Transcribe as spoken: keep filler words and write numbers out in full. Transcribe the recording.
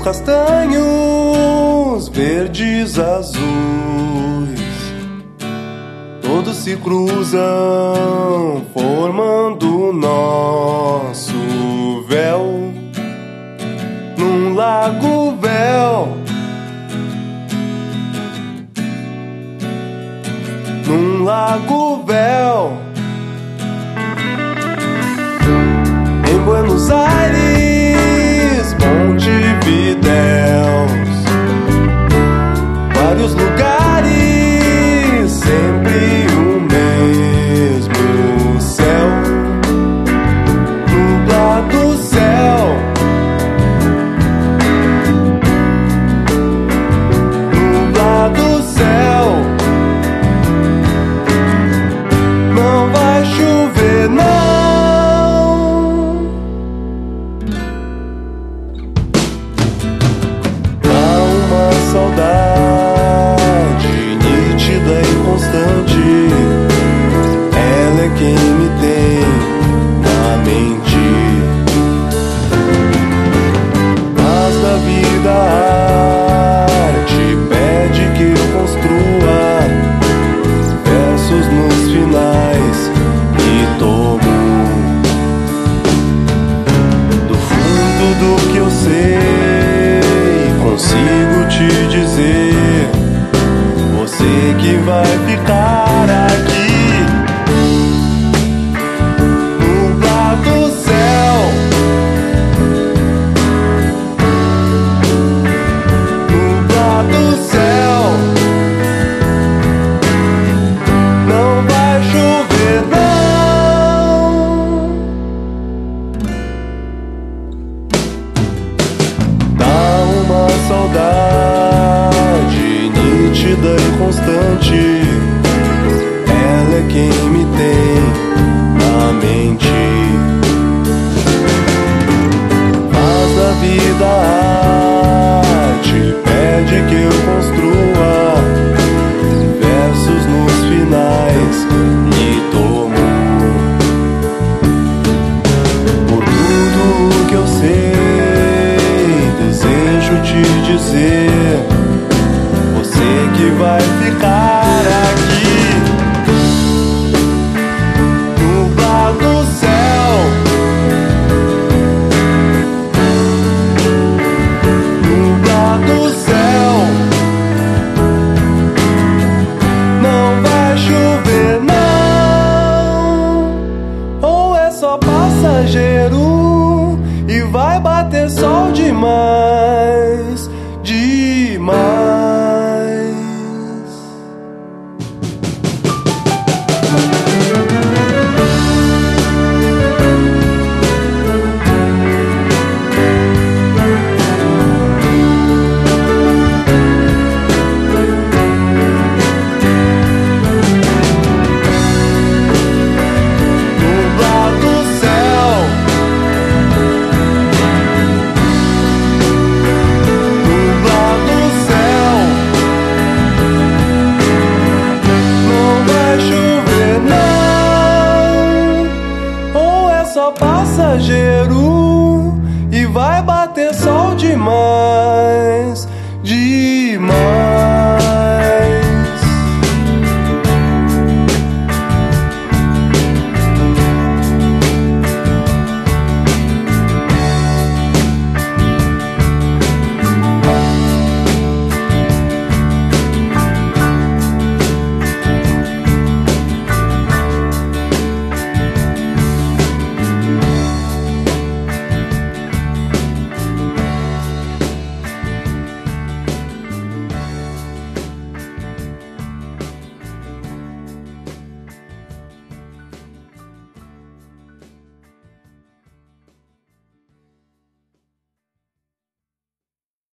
castanhos, verdes, azuis, todos se cruzam, formando o nosso véu, num lago véu, num lago véu. Em Buenos Aires, Montevidéus, vários lugares, sempre o mesmo céu, nublado céu, nublado céu. Não vai chover, não. Saudade nítida e constante, ela é quem me tem na mente. Mas da vida a arte pede que eu construa versos nos finais e tomo do fundo do que eu sei, consigo te dizer, você que vai ficar aqui, nublado céu, nublado céu. Não vai chover, não. Dá uma saudade nítida e constante, ela é quem me tem na mente. Mas da vida a arte pede que eu construa versos nos finais e tomo por tudo que eu sei, desejo te dizer, você que vai ficar aqui, nublado céu, nublado céu. Não vai chover, não. Ou é só passageiro e vai bater sol demais, demais. Passageiro e vai bater sol demais.